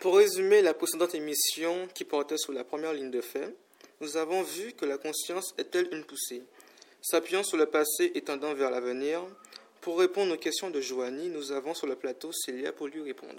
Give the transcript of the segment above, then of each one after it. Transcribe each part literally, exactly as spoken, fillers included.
Pour résumer la précédente émission qui portait sur la première ligne de fait, nous avons vu que la conscience est telle une poussée, s'appuyant sur le passé et tendant vers l'avenir. Pour répondre aux questions de Joanie, nous avons sur le plateau Célia pour lui répondre.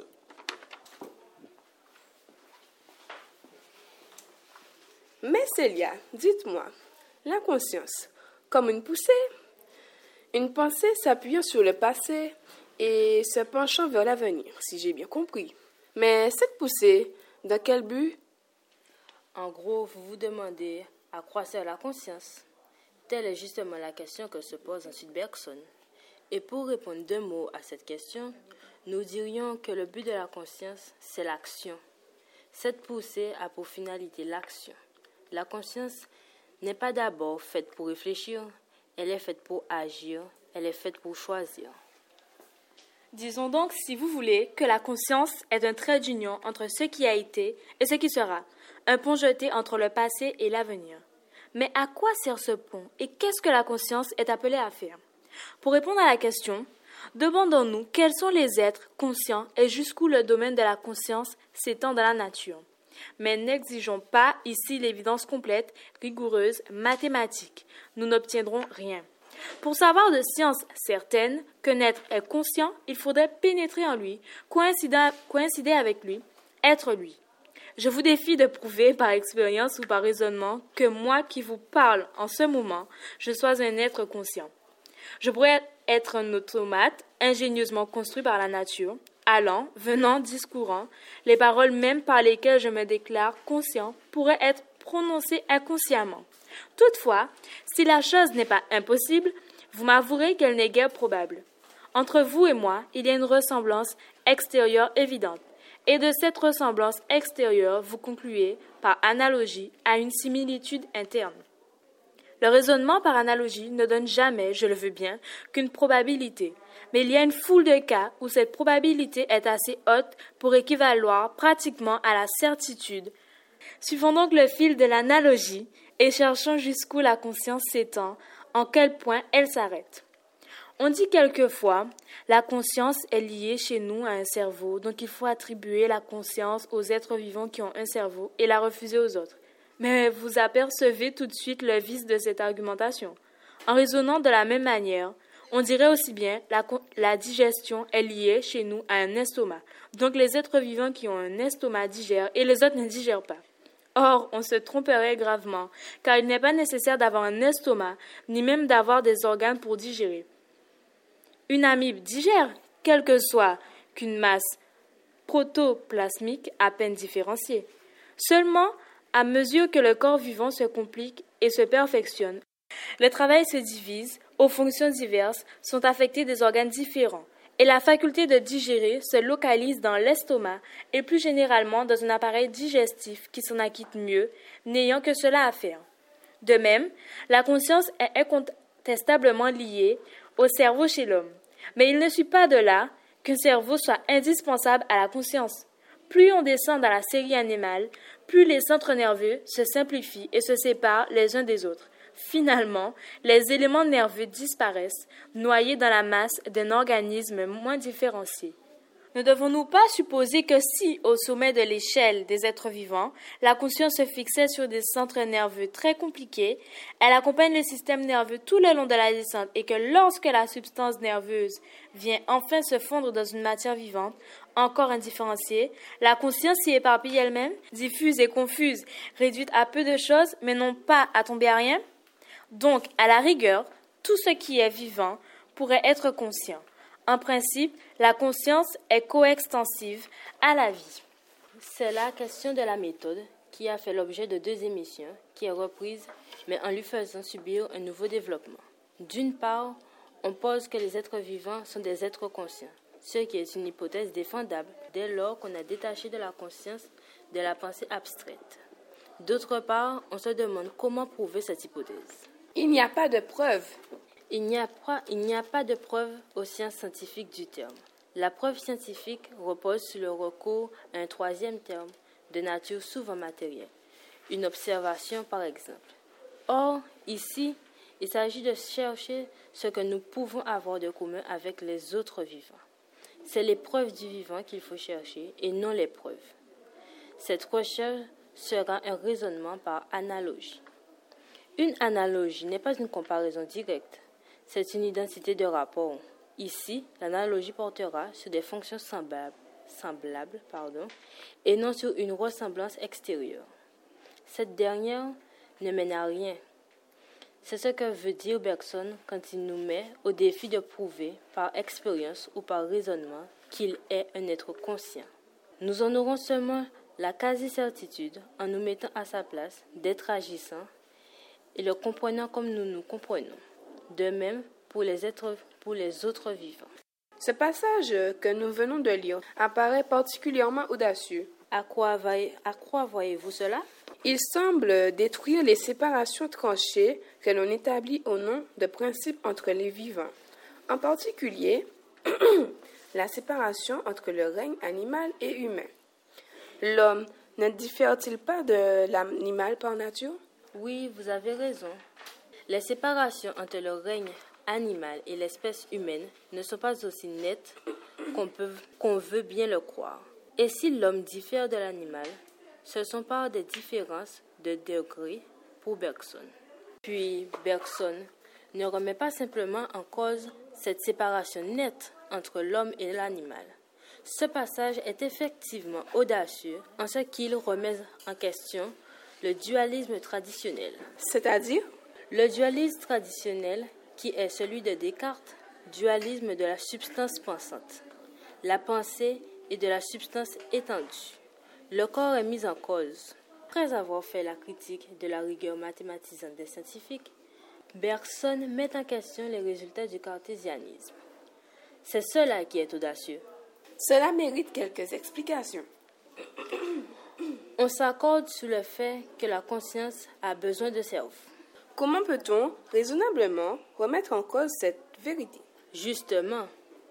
Mais Célia, dites-moi, la conscience, comme une poussée, une pensée s'appuyant sur le passé et se penchant vers l'avenir, si j'ai bien compris. Mais cette poussée, dans quel but? En gros, vous vous demandez à quoi sert la conscience. Telle est justement la question que se pose ensuite Bergson. Et pour répondre d'un mot à cette question, nous dirions que le but de la conscience, c'est l'action. Cette poussée a pour finalité l'action. La conscience n'est pas d'abord faite pour réfléchir, elle est faite pour agir, elle est faite pour choisir. Disons donc, si vous voulez, que la conscience est un trait d'union entre ce qui a été et ce qui sera, un pont jeté entre le passé et l'avenir. Mais à quoi sert ce pont et qu'est-ce que la conscience est appelée à faire? Pour répondre à la question, demandons-nous quels sont les êtres conscients et jusqu'où le domaine de la conscience s'étend dans la nature. Mais n'exigeons pas ici l'évidence complète, rigoureuse, mathématique. Nous n'obtiendrons rien. Pour savoir de science certaine qu'un être est conscient, il faudrait pénétrer en lui, coïncider, coïncider avec lui, être lui. Je vous défie de prouver par expérience ou par raisonnement que moi qui vous parle en ce moment, je sois un être conscient. Je pourrais être un automate ingénieusement construit par la nature, allant, venant, discourant, les paroles même par lesquelles je me déclare conscient pourraient être prononcées inconsciemment. Toutefois, si la chose n'est pas impossible, vous m'avouerez qu'elle n'est guère probable. Entre vous et moi, il y a une ressemblance extérieure évidente. Et de cette ressemblance extérieure, vous concluez, par analogie, à une similitude interne. Le raisonnement par analogie ne donne jamais, je le veux bien, qu'une probabilité. Mais il y a une foule de cas où cette probabilité est assez haute pour équivaloir pratiquement à la certitude. Suivons donc le fil de l'analogie et cherchons jusqu'où la conscience s'étend, en quel point elle s'arrête. On dit quelquefois, la conscience est liée chez nous à un cerveau, donc il faut attribuer la conscience aux êtres vivants qui ont un cerveau et la refuser aux autres. Mais vous apercevez tout de suite le vice de cette argumentation. En raisonnant de la même manière, on dirait aussi bien la, la digestion est liée chez nous à un estomac. Donc les êtres vivants qui ont un estomac digèrent et les autres ne digèrent pas. Or, on se tromperait gravement, car il n'est pas nécessaire d'avoir un estomac, ni même d'avoir des organes pour digérer. Une amibe digère, quelle que soit qu'une masse protoplasmique à peine différenciée. Seulement, à mesure que le corps vivant se complique et se perfectionne, le travail se divise, aux fonctions diverses sont affectés des organes différents, et la faculté de digérer se localise dans l'estomac et plus généralement dans un appareil digestif qui s'en acquitte mieux, n'ayant que cela à faire. De même, la conscience est incontestablement liée au cerveau chez l'homme. Mais il ne suit pas de là qu'un cerveau soit indispensable à la conscience. Plus on descend dans la série animale, plus les centres nerveux se simplifient et se séparent les uns des autres. Finalement, les éléments nerveux disparaissent, noyés dans la masse d'un organisme moins différencié. Ne devons-nous pas supposer que si, au sommet de l'échelle des êtres vivants, la conscience se fixait sur des centres nerveux très compliqués, elle accompagne le système nerveux tout le long de la descente et que lorsque la substance nerveuse vient enfin se fondre dans une matière vivante, encore indifférenciée, la conscience s'y éparpille elle-même, diffuse et confuse, réduite à peu de choses, mais non pas à tomber à rien? Donc, à la rigueur, tout ce qui est vivant pourrait être conscient. En principe, la conscience est coextensive à la vie. C'est la question de la méthode qui a fait l'objet de deux émissions, qui est reprise, mais en lui faisant subir un nouveau développement. D'une part, on pose que les êtres vivants sont des êtres conscients, ce qui est une hypothèse défendable dès lors qu'on a détaché de la conscience de la pensée abstraite. D'autre part, on se demande comment prouver cette hypothèse. Il n'y a pas de preuve. Il n'y a pas, il n'y a pas de preuve aux sciences scientifiques du terme. La preuve scientifique repose sur le recours à un troisième terme de nature souvent matérielle, une observation par exemple. Or, ici, il s'agit de chercher ce que nous pouvons avoir de commun avec les autres vivants. C'est les preuves du vivant qu'il faut chercher et non les preuves. Cette recherche sera un raisonnement par analogie. Une analogie n'est pas une comparaison directe, c'est une identité de rapport. Ici, l'analogie portera sur des fonctions semblables, semblables pardon, et non sur une ressemblance extérieure. Cette dernière ne mène à rien. C'est ce que veut dire Bergson quand il nous met au défi de prouver, par expérience ou par raisonnement, qu'il est un être conscient. Nous en aurons seulement la quasi-certitude en nous mettant à sa place d'être agissant et le comprenant comme nous nous comprenons. De même pour les, êtres, pour les autres vivants. Ce passage que nous venons de lire apparaît particulièrement audacieux. À quoi, à quoi voyez-vous cela? Il semble détruire les séparations tranchées que l'on établit au nom de principes entre les vivants. En particulier, la séparation entre le règne animal et humain. L'homme ne diffère-t-il pas de l'animal par nature? Oui, vous avez raison. Les séparations entre le règne animal et l'espèce humaine ne sont pas aussi nettes qu'on peut, qu'on veut bien le croire. Et si l'homme diffère de l'animal, ce sont par des différences de degrés pour Bergson. Puis Bergson ne remet pas simplement en cause cette séparation nette entre l'homme et l'animal. Ce passage est effectivement audacieux en ce qu'il remet en question le dualisme traditionnel. C'est-à-dire? Le dualisme traditionnel qui est celui de Descartes, dualisme de la substance pensante. La pensée est de la substance étendue. Le corps est mis en cause. Après avoir fait la critique de la rigueur mathématisante des scientifiques, Bergson met en question les résultats du cartésianisme. C'est cela qui est audacieux. Cela mérite quelques explications. On s'accorde sur le fait que la conscience a besoin de cerveau. Comment peut-on raisonnablement remettre en cause cette vérité? Justement,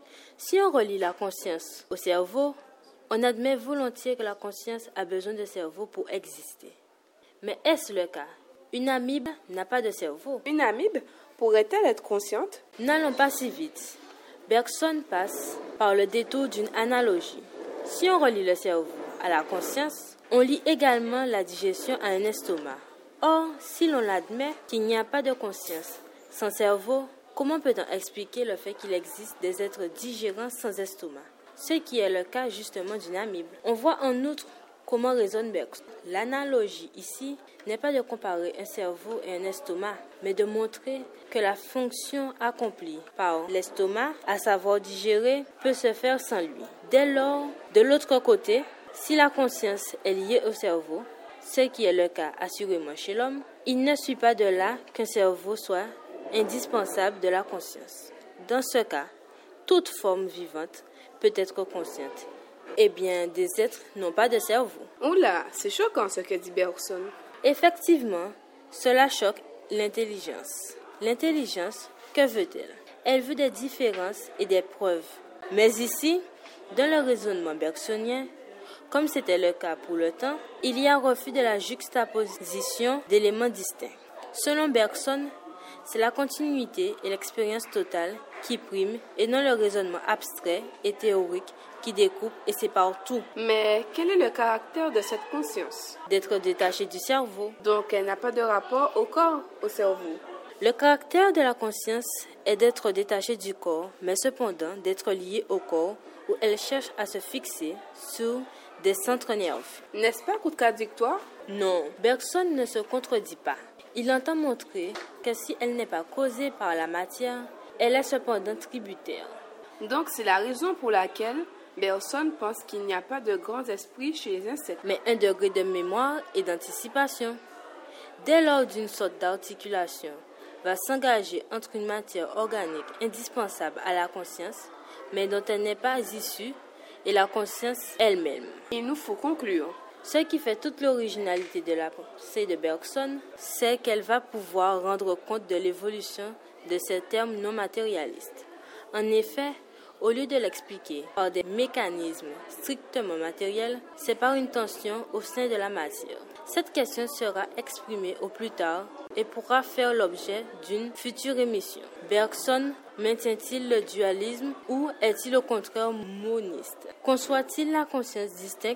si on relie la conscience au cerveau, on admet volontiers que la conscience a besoin de cerveau pour exister. Mais est-ce le cas? Une amibe n'a pas de cerveau. Une amibe pourrait-elle être consciente? N'allons pas si vite. Bergson passe par le détour d'une analogie. Si on relie le cerveau à la conscience, on lie également la digestion à un estomac. Or, si l'on admet qu'il n'y a pas de conscience sans cerveau, comment peut-on expliquer le fait qu'il existe des êtres digérants sans estomac? Ce qui est le cas justement d'une amibe. On voit en outre comment raisonne Bergson. L'analogie ici n'est pas de comparer un cerveau et un estomac, mais de montrer que la fonction accomplie par l'estomac, à savoir digérer, peut se faire sans lui. Dès lors, de l'autre côté, si la conscience est liée au cerveau, ce qui est le cas assurément chez l'homme, il ne suit pas de là qu'un cerveau soit indispensable de la conscience. Dans ce cas, toute forme vivante peut être consciente. Eh bien, des êtres n'ont pas de cerveau. Oula, c'est choquant ce que dit Bergson. Effectivement, cela choque l'intelligence. L'intelligence, que veut-elle? Elle veut des différences et des preuves. Mais ici, dans le raisonnement bergsonien, comme c'était le cas pour le temps, il y a refus de la juxtaposition d'éléments distincts. Selon Bergson, c'est la continuité et l'expérience totale qui priment et non le raisonnement abstrait et théorique qui découpe et sépare tout. Mais quel est le caractère de cette conscience? D'être détachée du cerveau. Donc elle n'a pas de rapport au corps, au cerveau. Le caractère de la conscience est d'être détachée du corps, mais cependant d'être liée au corps où elle cherche à se fixer sur des centres nerveux. N'est-ce pas contradictoire? Non, Bergson ne se contredit pas. Il entend montrer que si elle n'est pas causée par la matière, elle est cependant tributaire. Donc c'est la raison pour laquelle Bergson pense qu'il n'y a pas de grands esprits chez les insectes. Mais un degré de mémoire et d'anticipation. Dès lors d'une sorte d'articulation va s'engager entre une matière organique indispensable à la conscience, mais dont elle n'est pas issue, et la conscience elle-même. Il nous faut conclure. Ce qui fait toute l'originalité de la pensée de Bergson, c'est qu'elle va pouvoir rendre compte de l'évolution de ces termes non matérialistes. En effet, au lieu de l'expliquer par des mécanismes strictement matériels, c'est par une tension au sein de la matière. Cette question sera exprimée au plus tard et pourra faire l'objet d'une future émission. Bergson maintient-il le dualisme ou est-il au contraire moniste? Conçoit-il la conscience distincte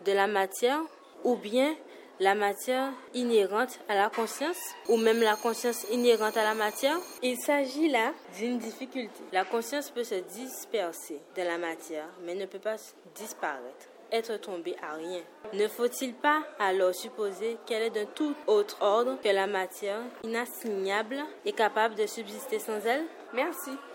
de la matière ou bien la matière inhérente à la conscience ou même la conscience inhérente à la matière? Il s'agit là d'une difficulté. La conscience peut se disperser de la matière mais ne peut pas disparaître, être tombée à rien. Ne faut-il pas alors supposer qu'elle est d'un tout autre ordre que la matière inassignable et capable de subsister sans elle? Merci.